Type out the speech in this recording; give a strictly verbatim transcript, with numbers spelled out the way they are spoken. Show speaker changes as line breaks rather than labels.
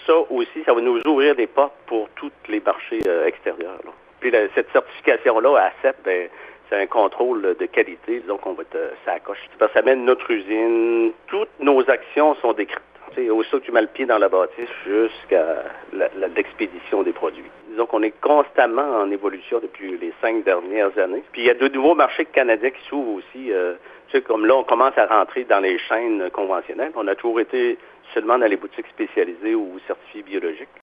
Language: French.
ça aussi, ça va nous ouvrir des portes pour tous les marchés euh, extérieurs. Là. Puis la, cette certification-là, A S E P, ben, c'est un contrôle de qualité, donc on va être euh, ça coche. Parce que ça mène notre usine, toutes nos actions sont décrites. C'est aussitôt que tu mets le pied dans la bâtisse jusqu'à la, la, l'expédition des produits. Disons qu'on est constamment en évolution depuis les cinq dernières années. Puis il y a de nouveaux marchés canadiens qui s'ouvrent aussi. Euh, tu sais, comme là, on commence à rentrer dans les chaînes conventionnelles. On a toujours été seulement dans les boutiques spécialisées ou certifiées biologiques.